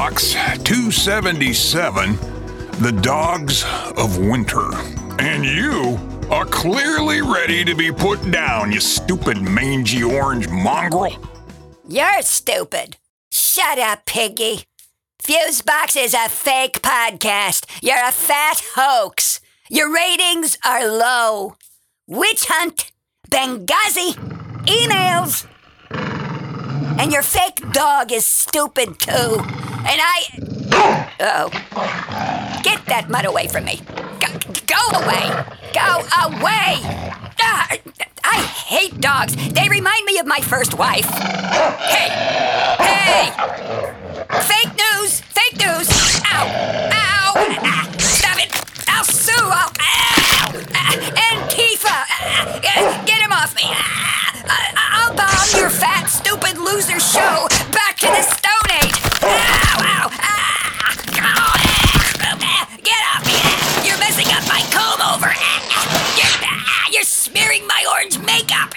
Box 277, The Dogs of Winter. And you are clearly ready to be put down, you stupid mangy orange mongrel. You're stupid. Shut up, Piggy. Fusebox is a fake podcast. You're a fat hoax. Your ratings are low. Witch hunt, Benghazi, emails. And your fake dog is stupid too. And get that mutt away from me. Go away. Go away. I hate dogs. They remind me of my first wife. Hey. Fake news. Ow. Stop it. I'll sue. Antifa. Get him off me. I'll bomb your fat, stupid loser show back to the Stone Age. Ow. Get off me. You're messing up my comb over. You're smearing my orange makeup.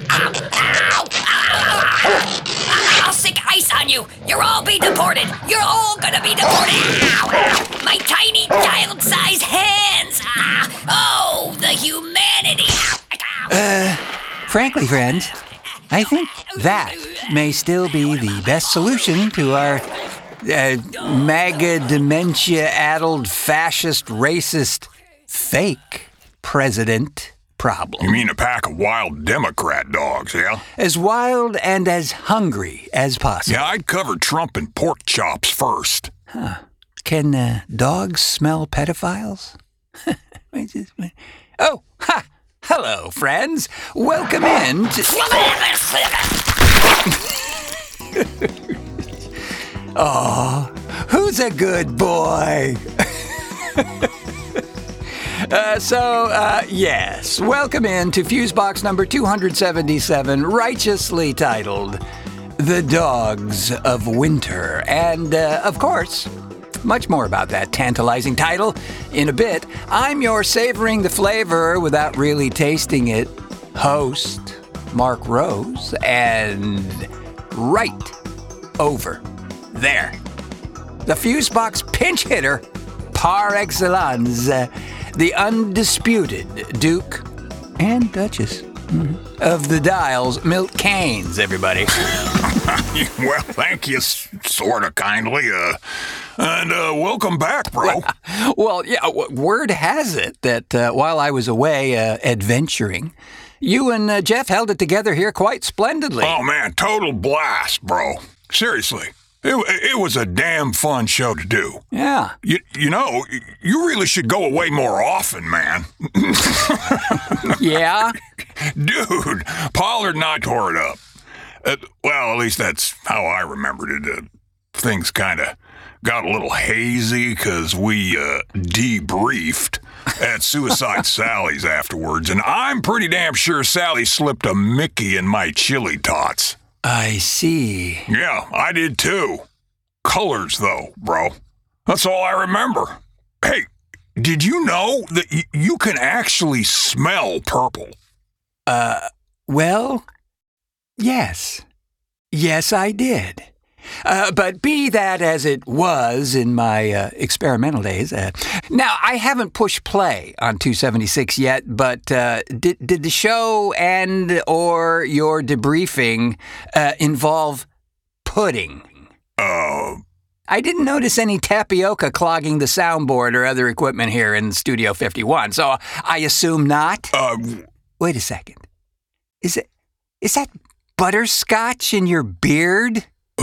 I'll stick ice on you. You'll all be deported. You're all gonna be deported. My tiny child-sized hands. Oh, the humanity. Frankly, friends, I think that may still be the best solution to our MAGA dementia-addled fascist racist fake president problem. You mean a pack of wild Democrat dogs, yeah? As wild and as hungry as possible. Yeah, I'd cover Trump in pork chops first. Can dogs smell pedophiles? Oh, ha! Hello, friends. Welcome in to... Oh, who's a good boy? Yes, welcome in to Fusebox number 277, righteously titled The Dogs of Winter. And, of course, much more about that tantalizing title in a bit. I'm your savoring the flavor without really tasting it host, Mark Rose, and right over there, the Fusebox pinch hitter par excellence, the undisputed Duke and Duchess of the Dials, Milt Kanes, everybody. Well, thank you, sort of kindly, and welcome back, bro. Well, yeah, word has it that while I was away adventuring, you and Jeff held it together here quite splendidly. Oh, man, total blast, bro. Seriously. It was a damn fun show to do. Yeah. You know, you really should go away more often, man. Yeah? Dude, Pollard and I tore it up. Well, at least that's how I remembered it. Things kind of got a little hazy because we debriefed at Suicide Sally's afterwards, and I'm pretty damn sure Sally slipped a Mickey in my chili tots. I see. Yeah, I did too. Colors, though, bro. That's all I remember. Hey, did you know that you can actually smell purple? Well, yes. Yes, I did. But be that as it was in my experimental days, now I haven't pushed play on 276 yet, but did the show and or your debriefing involve pudding? I didn't notice any tapioca clogging the soundboard or other equipment here in Studio 51, so I assume not? Wait a second. Is that butterscotch in your beard?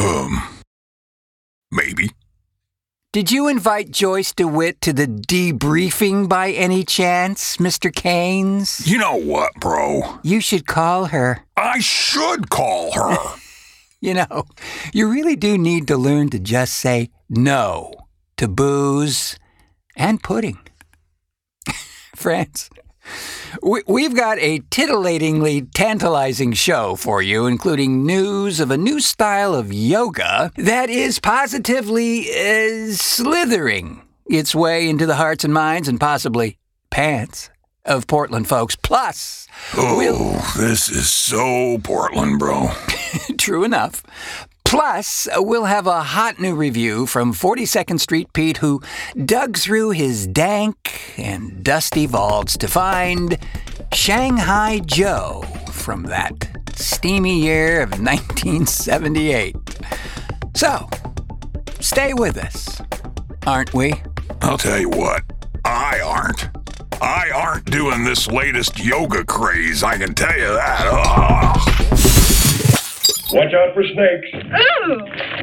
Maybe. Did you invite Joyce DeWitt to the debriefing by any chance, Mr. Kanes? You know what, bro? You should call her. I should call her. You know, you really do need to learn to just say no to booze and pudding. Friends, we've got a titillatingly tantalizing show for you, including news of a new style of yoga that is positively slithering its way into the hearts and minds and possibly pants of Portland folks. Plus, this is so Portland, bro. True enough. Plus, we'll have a hot new review from 42nd Street Pete, who dug through his dank and dusty vaults to find Shanghai Joe from that steamy year of 1978. So, stay with us, aren't we? I'll tell you what, I aren't doing this latest yoga craze, I can tell you that. Oh. Watch out for snakes. Ooh!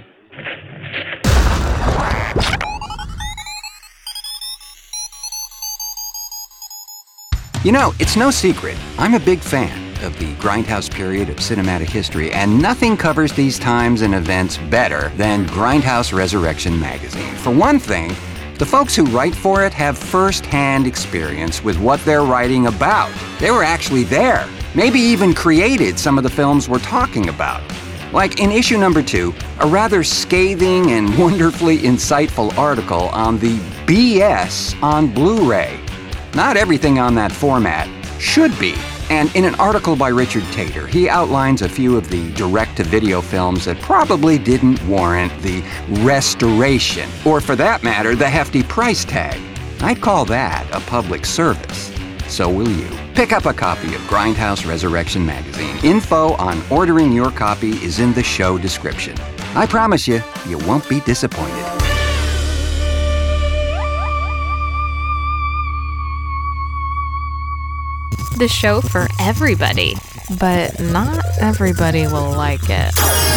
You know, it's no secret. I'm a big fan of the Grindhouse period of cinematic history, and nothing covers these times and events better than Grindhouse Resurrection magazine. For one thing, the folks who write for it have first-hand experience with what they're writing about. They were actually there, maybe even created some of the films we're talking about. Like in issue number 2, a rather scathing and wonderfully insightful article on the BS on Blu-ray. Not everything on that format should be. And in an article by Richard Tater, he outlines a few of the direct-to-video films that probably didn't warrant the restoration, or for that matter, the hefty price tag. I'd call that a public service. So will you. Pick up a copy of Grindhouse Resurrection magazine. Info on ordering your copy is in the show description. I promise you, you won't be disappointed. The show for everybody, but not everybody will like it.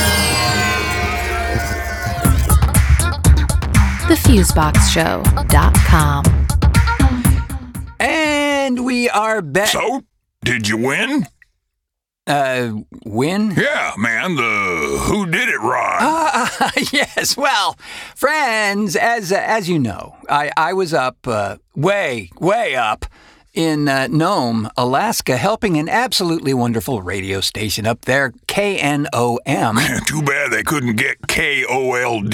TheFuseboxShow.com. And we are back. So, did you win? Win? Yeah, man, the Who Did It rod. Yes, well, friends, as you know, I was up, way up in Nome, Alaska, helping an absolutely wonderful radio station up there, KNOM. Too bad they couldn't get KOLD.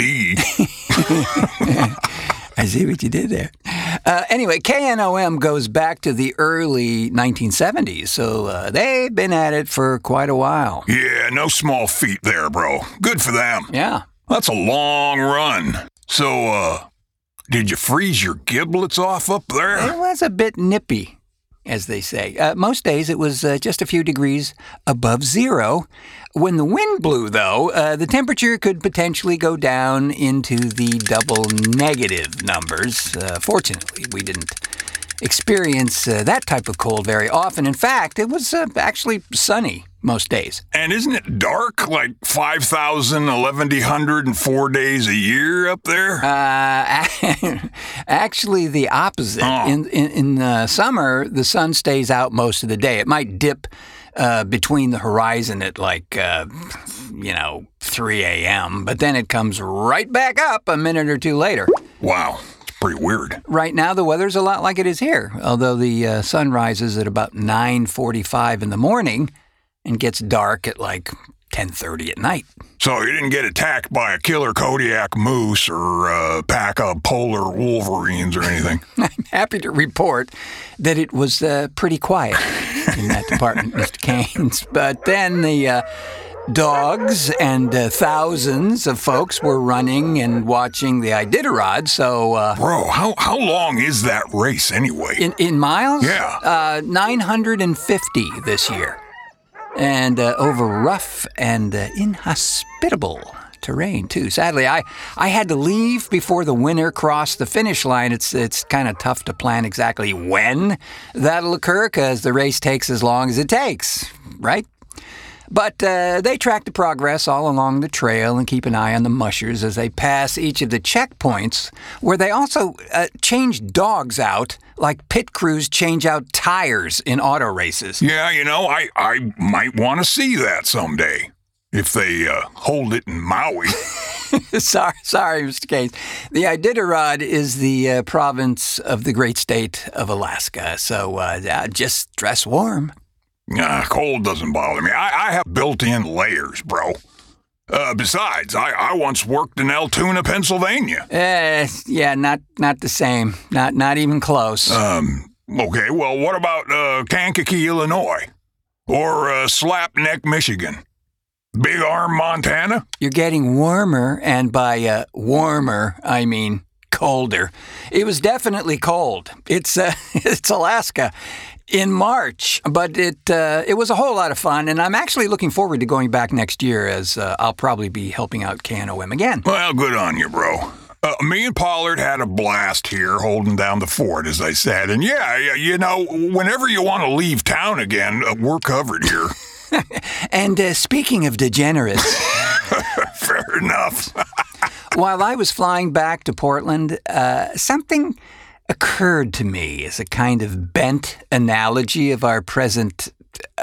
I see what you did there. Anyway, KNOM goes back to the early 1970s, so they've been at it for quite a while. Yeah, no small feat there, bro. Good for them. Yeah. That's a long run. So, did you freeze your giblets off up there? It was a bit nippy, as they say. Most days it was just a few degrees above zero. When the wind blew, though, the temperature could potentially go down into the double negative numbers. Fortunately, we didn't experience that type of cold very often. In fact, it was actually sunny most days. And isn't it dark like 5,000, 1,104 days a year up there? Actually, the opposite. Oh. In summer, the sun stays out most of the day. It might dip between the horizon at 3 a.m., but then it comes right back up a minute or two later. Wow, it's pretty weird. Right now, the weather's a lot like it is here, although the sun rises at about 9:45 in the morning and gets dark at 10:30 at night. So you didn't get attacked by a killer Kodiak moose or a pack of polar wolverines or anything? I'm happy to report that it was pretty quiet in that department, Mr. Keynes. But then the dogs and thousands of folks were running and watching the Iditarod, so... Bro, how long is that race anyway? In miles? Yeah. 950 this year. And over rough and inhospitable terrain, too. Sadly, I had to leave before the winner crossed the finish line. It's kind of tough to plan exactly when that'll occur because the race takes as long as it takes, right? But they track the progress all along the trail and keep an eye on the mushers as they pass each of the checkpoints, where they also change dogs out like pit crews change out tires in auto races. Yeah, I might want to see that someday. If they hold it in Maui. Sorry, Mr. Keynes. The Iditarod is the province of the great state of Alaska, so just dress warm. Cold doesn't bother me. I have built-in layers, bro. Besides, I once worked in Altoona, Pennsylvania. Yeah, not the same. Not even close. Okay, well, what about Kankakee, Illinois? Or Slapneck, Michigan? Big Arm, Montana? You're getting warmer, and by warmer, I mean colder. It was definitely cold. It's it's Alaska in March, but it was a whole lot of fun, and I'm actually looking forward to going back next year, as I'll probably be helping out KNOM again. Well, good on you, bro. Me and Pollard had a blast here holding down the fort, as I said. And yeah, you know, whenever you want to leave town again, we're covered here. And speaking of degenerates... Fair enough. While I was flying back to Portland, something occurred to me as a kind of bent analogy of our present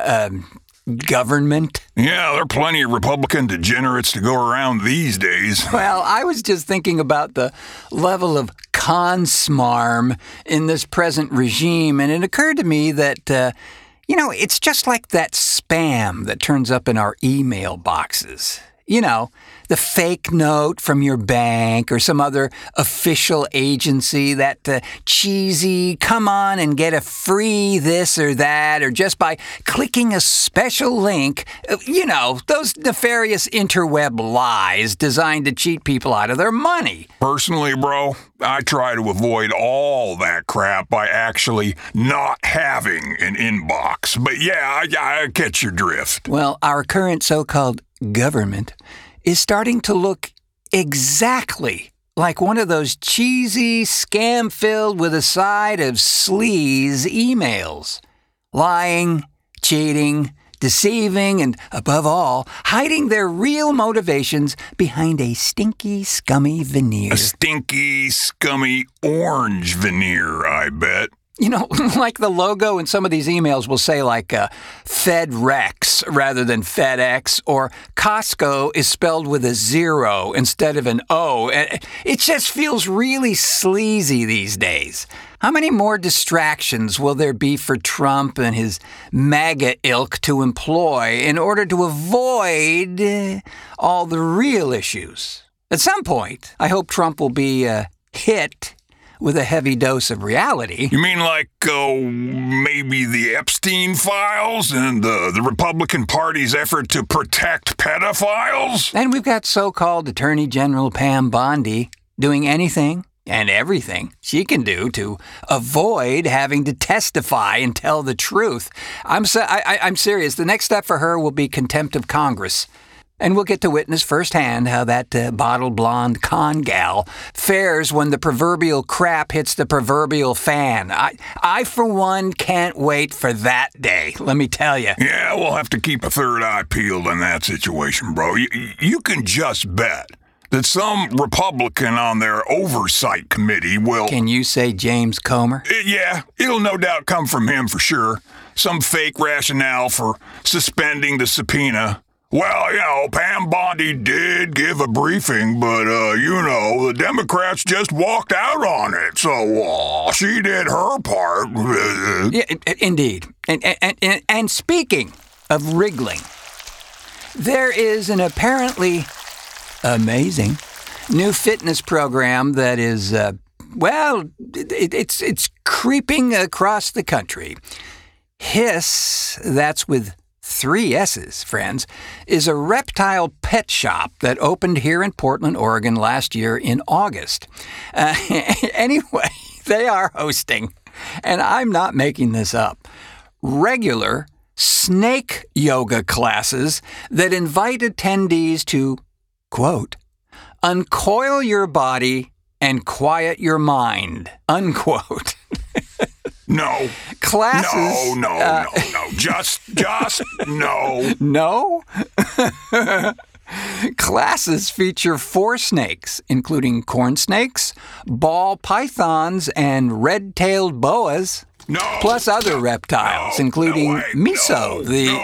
government. Yeah, there are plenty of Republican degenerates to go around these days. Well, I was just thinking about the level of consmarm in this present regime, and it occurred to me that, it's just like that spam that turns up in our email boxes. You know, the fake note from your bank or some other official agency, that cheesy, come on and get a free this or that, or just by clicking a special link, those nefarious interweb lies designed to cheat people out of their money. Personally, bro, I try to avoid all that crap by actually not having an inbox. But yeah, I catch your drift. Well, our current so-called government is starting to look exactly like one of those cheesy, scam-filled with a side of sleaze emails. Lying, cheating, deceiving, and above all, hiding their real motivations behind a stinky, scummy veneer. A stinky, scummy orange veneer, I bet. Like the logo in some of these emails will say FedRex rather than FedEx, or Costco is spelled with a 0 instead of an O. It just feels really sleazy these days. How many more distractions will there be for Trump and his MAGA ilk to employ in order to avoid all the real issues? At some point, I hope Trump will be hit with a heavy dose of reality. You mean like, maybe the Epstein files and the Republican Party's effort to protect pedophiles? And we've got so-called Attorney General Pam Bondi doing anything and everything she can do to avoid having to testify and tell the truth. I'm serious. The next step for her will be contempt of Congress. And we'll get to witness firsthand how that bottle blonde con gal fares when the proverbial crap hits the proverbial fan. I, for one, can't wait for that day, let me tell you. Yeah, we'll have to keep a third eye peeled in that situation, bro. You can just bet that some Republican on their oversight committee will... Can you say James Comer? Yeah, it'll no doubt come from him for sure. Some fake rationale for suspending the subpoena. Well, Pam Bondi did give a briefing, but, the Democrats just walked out on it, so she did her part. Yeah, indeed. And speaking of wriggling, there is an apparently amazing new fitness program that is, it's creeping across the country. Hiss, that's with 3 S's, friends, is a reptile pet shop that opened here in Portland, Oregon last year in August. Anyway, they are hosting, and I'm not making this up, regular snake yoga classes that invite attendees to, quote, uncoil your body and quiet your mind, unquote. No. Classes. No. Just no. No? Classes feature 4 snakes, including corn snakes, ball pythons, and red-tailed boas. No. Plus other reptiles, including Miso,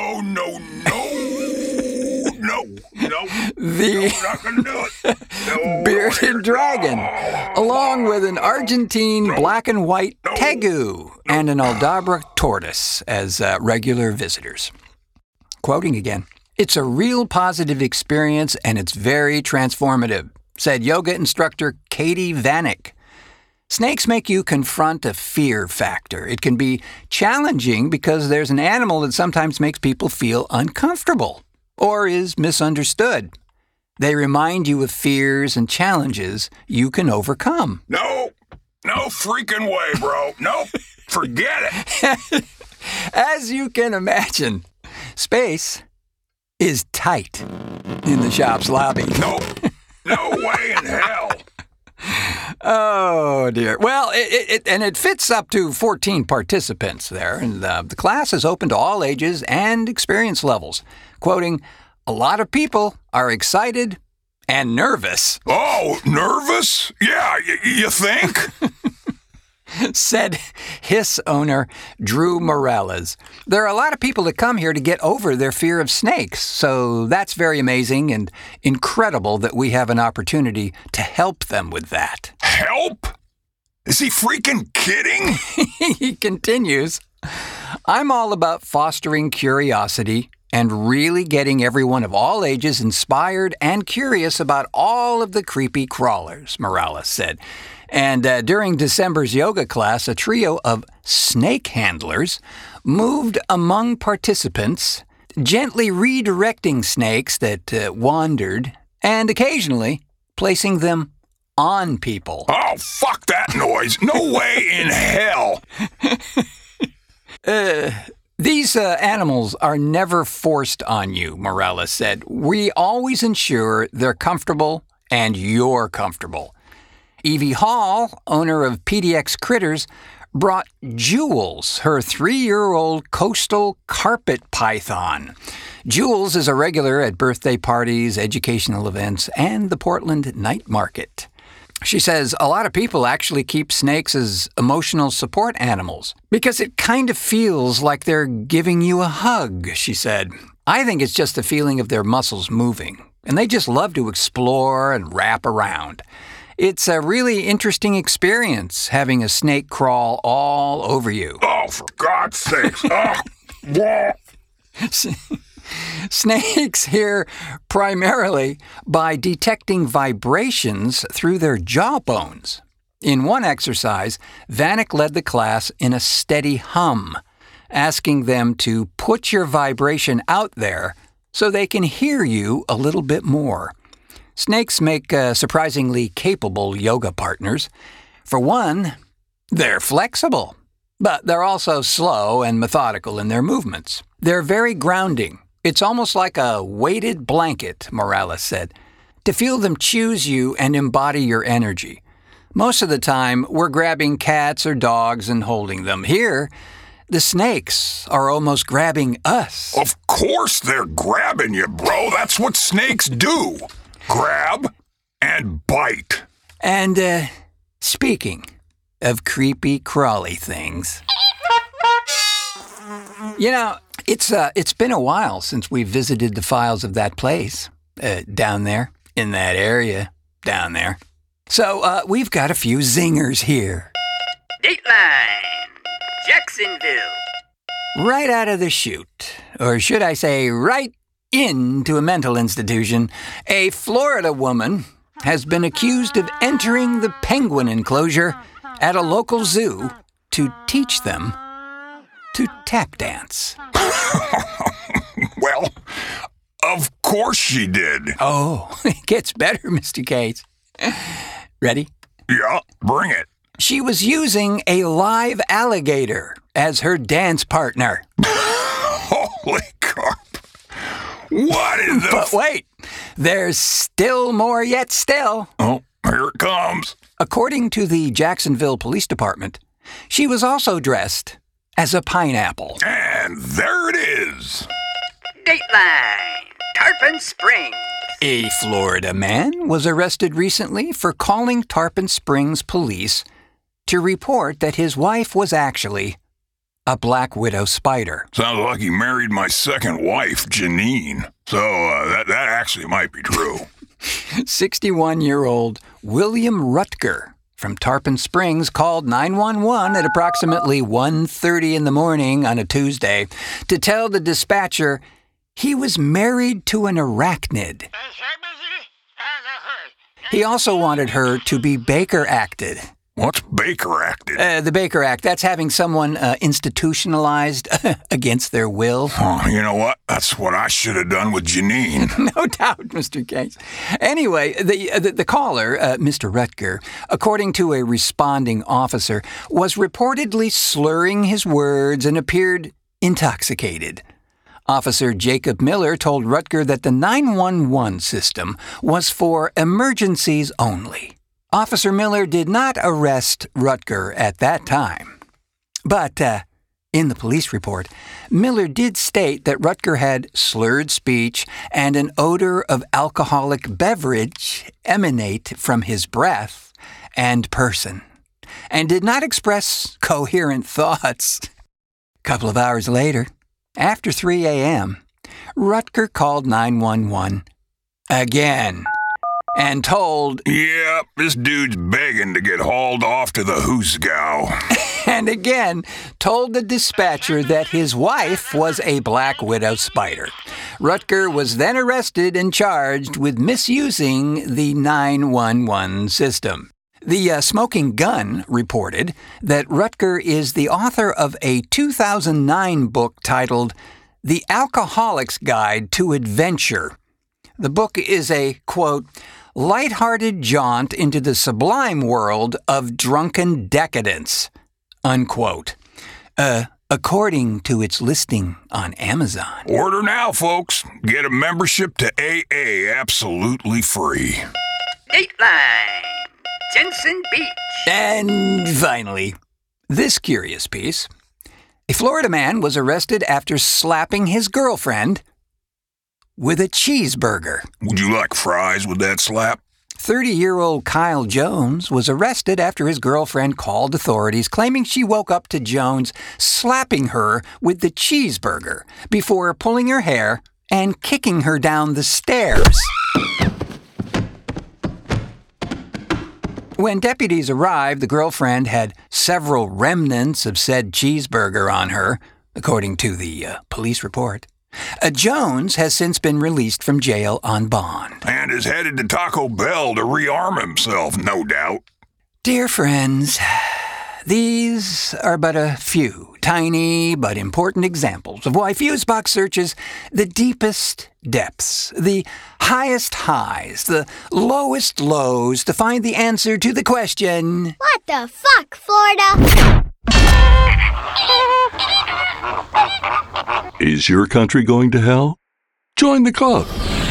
the not gonna do it. No, bearded dragon, along with an Argentine black and white tegu and an Aldabra tortoise as regular visitors. Quoting again, "It's a real positive experience and it's very transformative," said yoga instructor Katie Vanek. Snakes make you confront a fear factor. It can be challenging because there's an animal that sometimes makes people feel uncomfortable. or is misunderstood. They remind you of fears and challenges you can overcome. No freaking way, bro. Nope. Forget it. As you can imagine, space is tight in the shop's lobby. Nope. No way in hell. Oh, dear. Well, it fits up to 14 participants there, and the class is open to all ages and experience levels. Quoting, "A lot of people are excited and nervous," Oh, nervous? Yeah, you think? said Hiss owner Drew Morales. "There are a lot of people that come here to get over their fear of snakes, so that's very amazing and incredible that we have an opportunity to help them with that." Help? Is he freaking kidding? He continues, "I'm all about fostering curiosity and really getting everyone of all ages inspired and curious about all of the creepy crawlers," Morales said. And during December's yoga class, a trio of snake handlers moved among participants, gently redirecting snakes that wandered and occasionally placing them on people. Oh, fuck that noise. No way in hell. These animals are never forced on you, Morales said. "We always ensure they're comfortable and you're comfortable." Evie Hall, owner of PDX Critters, brought Jules, her 3-year-old coastal carpet python. Jules is a regular at birthday parties, educational events, and the Portland night market. She says a lot of people actually keep snakes as emotional support animals because it kind of feels like they're giving you a hug, she said. "I think it's just the feeling of their muscles moving, and they just love to explore and wrap around. It's a really interesting experience having a snake crawl all over you." Oh, for God's sakes. Oh, yeah. Snakes hear primarily by detecting vibrations through their jawbones. In one exercise, Vanek led the class in a steady hum, asking them to put your vibration out there so they can hear you a little bit more. Snakes make surprisingly capable yoga partners. For one, they're flexible, but they're also slow and methodical in their movements. They're very grounding. It's almost like a weighted blanket, Morales said, to feel them choose you and embody your energy. Most of the time, we're grabbing cats or dogs and holding them. Here, the snakes are almost grabbing us. Of course they're grabbing you, bro. That's what snakes do. Grab and bite. And, speaking of creepy crawly things, you know, it's been a while since we visited the files of that place, down there, in that area, down there. So, we've got a few zingers here. Dateline, Jacksonville. Right out of the chute, or should I say right into a mental institution, a Florida woman has been accused of entering the penguin enclosure at a local zoo to teach them to tap dance. Well, of course she did. Oh, it gets better, Mr. Cates. Ready? Yeah, bring it. She was using a live alligator as her dance partner. Holy carp. What is the... But wait, there's still more yet still. Oh, here it comes. According to the Jacksonville Police Department, she was also dressed as a pineapple. And there it is. Dateline, Tarpon Springs. A Florida man was arrested recently for calling Tarpon Springs police to report that his wife was actually a black widow spider. Sounds like he married my second wife, Janine. So that actually might be true. 61-year-old William Rutger from Tarpon Springs called 911 at approximately 1:30 in the morning on a Tuesday to tell the dispatcher he was married to an arachnid. He also wanted her to be Baker acted What's Baker acted? The Baker Act, that's having someone institutionalized against their will. Oh, you know what? That's what I should have done with Janine. No doubt, Mr. Case. Anyway, the caller, Mr. Rutger, according to a responding officer, was reportedly slurring his words and appeared intoxicated. Officer Jacob Miller told Rutger that the 911 system was for emergencies only. Officer Miller did not arrest Rutger at that time. But, in the police report, Miller did state that Rutger had slurred speech and an odor of alcoholic beverage emanate from his breath and person, and did not express coherent thoughts. A couple of hours later, after 3 a.m., Rutger called 911 again and told, Yeah, this dude's begging to get hauled off to the Hoosgow. and again told the dispatcher that his wife was a black widow spider. Rutger was then arrested and charged with misusing the 911 system. The Smoking Gun reported that Rutger is the author of a 2009 book titled The Alcoholic's Guide to Adventure. The book is a, quote, lighthearted jaunt into the sublime world of drunken decadence, unquote, according to its listing on Amazon. Order now, folks. Get a membership to AA absolutely free. Dateline, Jensen Beach. And finally, this curious piece. A Florida man was arrested after slapping his girlfriend with a cheeseburger. Would you like fries with that slap? 30-year-old Kyle Jones was arrested after his girlfriend called authorities claiming she woke up to Jones slapping her with the cheeseburger before pulling her hair and kicking her down the stairs. When deputies arrived, the girlfriend had several remnants of said cheeseburger on her, according to the police report. Jones has since been released from jail on bond. And is headed to Taco Bell to rearm himself, no doubt. Dear friends, these are but a few tiny but important examples of why Fusebox searches the deepest depths, the highest highs, the lowest lows to find the answer to the question, what the fuck, Florida? Is your country going to hell? Join the club.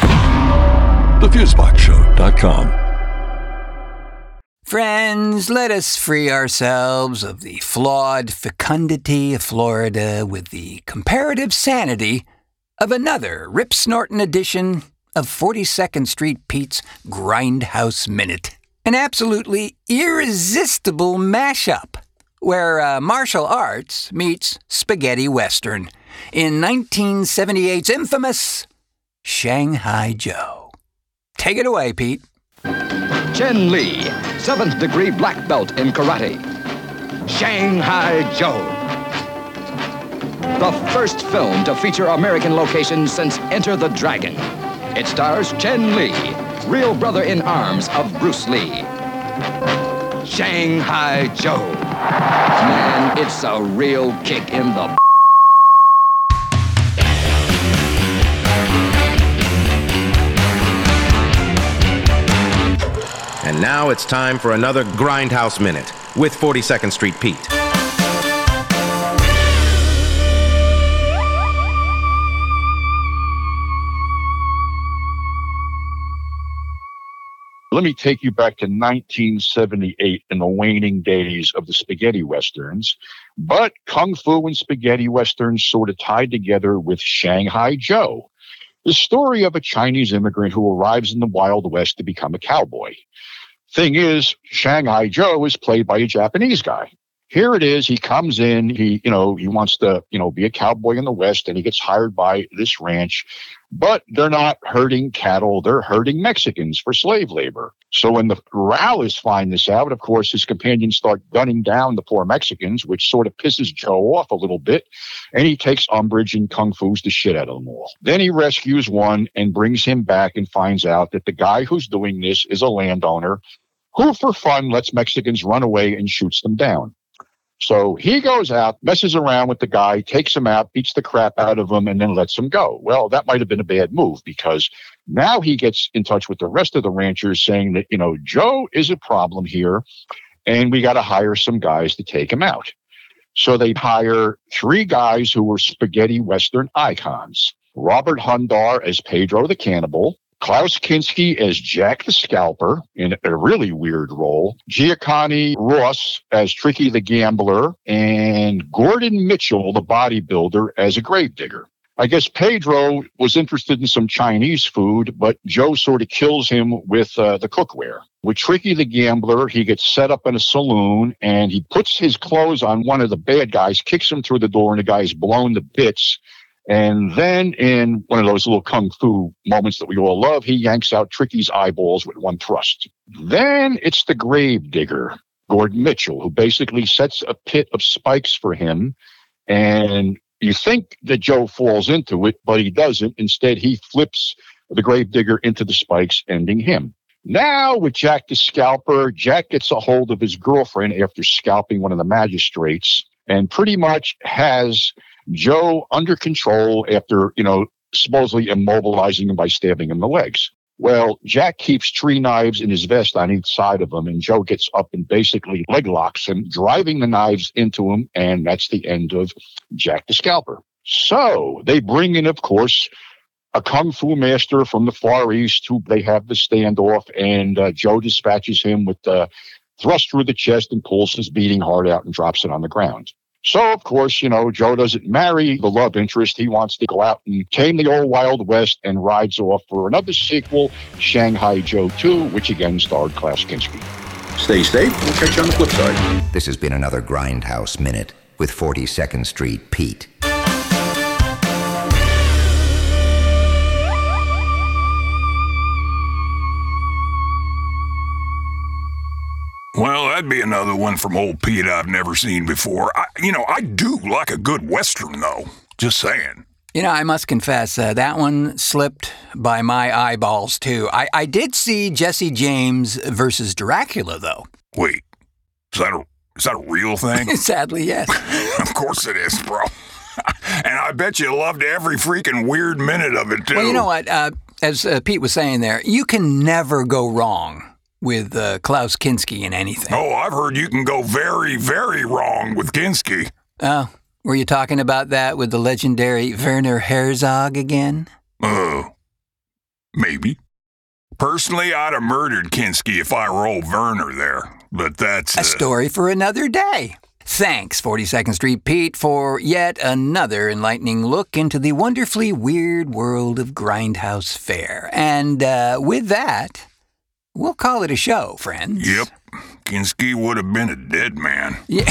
TheFuseboxShow.com. Friends, let us free ourselves of the flawed fecundity of Florida with the comparative sanity of another rip-snorting edition of 42nd Street Pete's Grindhouse Minute. An absolutely irresistible mashup where martial arts meets spaghetti western in 1978's infamous Shanghai Joe. Take it away, Pete. Chen Li, 7th degree black belt in karate. Shanghai Joe. The first film to feature American locations since Enter the Dragon. It stars Chen Li, real brother in arms of Bruce Lee. Shanghai Joe. Man, it's a real kick in the... And now it's time for another Grindhouse Minute with 42nd Street Pete. Let me take you back to 1978 in the waning days of the spaghetti westerns. But Kung Fu and spaghetti westerns sort of tied together with Shanghai Joe, the story of a Chinese immigrant who arrives in the Wild West to become a cowboy. Thing is, Shanghai Joe is played by a Japanese guy. Here it is. He comes in. He wants to, be a cowboy in the West, and he gets hired by this ranch. But they're not herding cattle. They're herding Mexicans for slave labor. So when the Rowlers find this out, of course, his companions start gunning down the poor Mexicans, which sort of pisses Joe off a little bit. And he takes umbrage and kung fu's the shit out of them all. Then he rescues one and brings him back and finds out that the guy who's doing this is a landowner who for fun lets Mexicans run away and shoots them down. So he goes out, messes around with the guy, takes him out, beats the crap out of him, and then lets him go. Well, that might have been a bad move because now he gets in touch with the rest of the ranchers saying that, Joe is a problem here and we got to hire some guys to take him out. So they hire 3 guys who were spaghetti Western icons. Robert Hundar as Pedro the Cannibal, Klaus Kinski as Jack the Scalper in a really weird role, Giovanni Ross as Tricky the Gambler, and Gordon Mitchell, the bodybuilder, as a gravedigger. I guess Pedro was interested in some Chinese food, but Joe sort of kills him with the cookware. With Tricky the Gambler, he gets set up in a saloon, and he puts his clothes on one of the bad guys, kicks him through the door, and the guy's blown to bits. And then in one of those little kung fu moments that we all love, he yanks out Tricky's eyeballs with one thrust. Then it's the gravedigger, Gordon Mitchell, who basically sets a pit of spikes for him. And you think that Joe falls into it, but he doesn't. Instead, he flips the gravedigger into the spikes, ending him. Now with Jack the Scalper, Jack gets a hold of his girlfriend after scalping one of the magistrates and pretty much has Joe under control after, supposedly immobilizing him by stabbing him in the legs. Well, Jack keeps 3 knives in his vest on each side of him, and Joe gets up and basically leg locks him, driving the knives into him, and that's the end of Jack the Scalper. So they bring in, of course, a kung fu master from the Far East who they have the standoff, and Joe dispatches him with the thrust through the chest and pulls his beating heart out and drops it on the ground. So, of course, Joe doesn't marry the love interest. He wants to go out and tame the old Wild West and rides off for another sequel, Shanghai Joe 2, which again starred Klaus Kinski. Stay safe. We'll catch you on the flip side. This has been another Grindhouse Minute with 42nd Street Pete. Well, that'd be another one from old Pete I've never seen before. I do like a good Western, though. Just saying. I must confess, that one slipped by my eyeballs, too. I did see Jesse James versus Dracula, though. Wait, is that a real thing? Sadly, yes. Of course it is, bro. And I bet you loved every freaking weird minute of it, too. Well, you know what? As Pete was saying there, you can never go wrong with Klaus Kinski in anything. Oh, I've heard you can go very, very wrong with Kinski. Oh, were you talking about that with the legendary Werner Herzog again? Maybe. Personally, I'd have murdered Kinski if I were old Werner there, but that's... A story for another day. Thanks, 42nd Street Pete, for yet another enlightening look into the wonderfully weird world of Grindhouse Fare. And with that... we'll call it a show, friends. Yep. Kinski would have been a dead man. Yeah.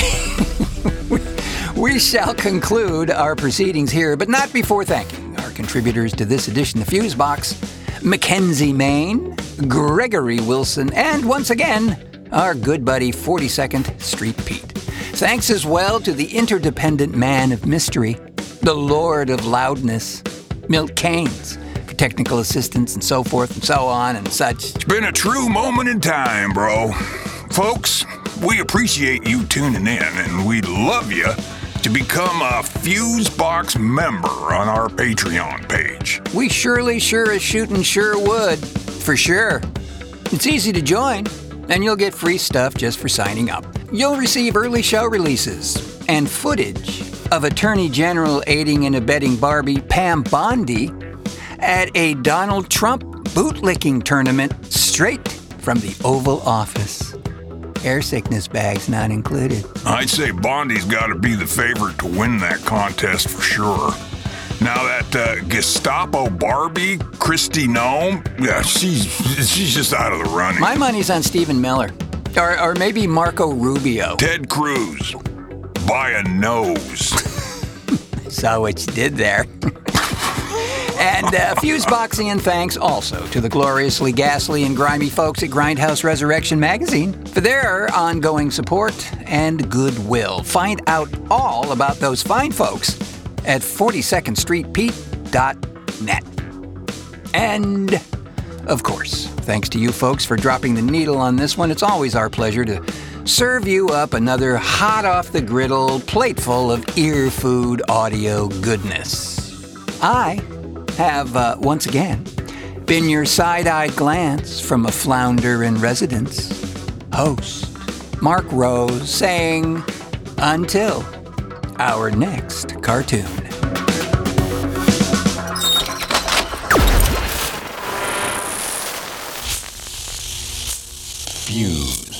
We shall conclude our proceedings here, but not before thanking our contributors to this edition of Fusebox, Mackenzie Main, Gregory Wilson, and once again, our good buddy 42nd Street Pete. Thanks as well to the interdependent man of mystery, the Lord of Loudness, Milt Keynes, technical assistance and so forth and so on and such. It's been a true moment in time, bro. Folks, we appreciate you tuning in, and we'd love you to become a Fusebox member on our Patreon page. We surely sure as shootin' sure would. For sure. It's easy to join, and you'll get free stuff just for signing up. You'll receive early show releases and footage of Attorney General aiding and abetting Barbie Pam Bondi at a Donald Trump bootlicking tournament straight from the Oval Office. Air sickness bags not included. I'd say Bondi's got to be the favorite to win that contest for sure. Now that Gestapo Barbie, Kristi Noem, yeah, she's just out of the running. My money's on Stephen Miller. Or maybe Marco Rubio. Ted Cruz. By a nose. Saw what you did there. And Fuseboxian thanks also to the gloriously ghastly and grimy folks at Grindhouse Resurrection Magazine for their ongoing support and goodwill. Find out all about those fine folks at 42ndstreetpete.net. And, of course, Thanks to you folks for dropping the needle on this one. It's always our pleasure to serve you up another hot off the griddle plateful of ear food audio goodness. I have, once again, been your side-eyed glance from a flounder in residence, host Mark Rose, saying, until our next cartoon. Fuse.